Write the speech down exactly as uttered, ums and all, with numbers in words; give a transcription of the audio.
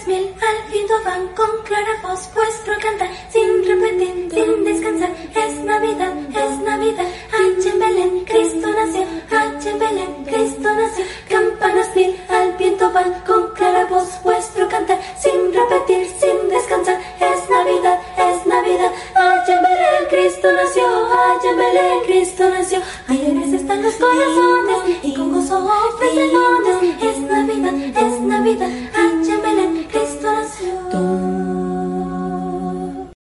Campanas mil al viento van con clara voz vuestro cantar, sin repetir, sin descansar. Es Navidad, es Navidad, allá en Belén Cristo nació, allá en Belén Cristo nació. Campanas mil al viento van con clara voz vuestro cantar, sin repetir, sin descansar. Es Navidad, es Navidad, allá en Belén Cristo nació, allá en Belén Cristo nació. Alegres están los corazones y con gozo ofrecen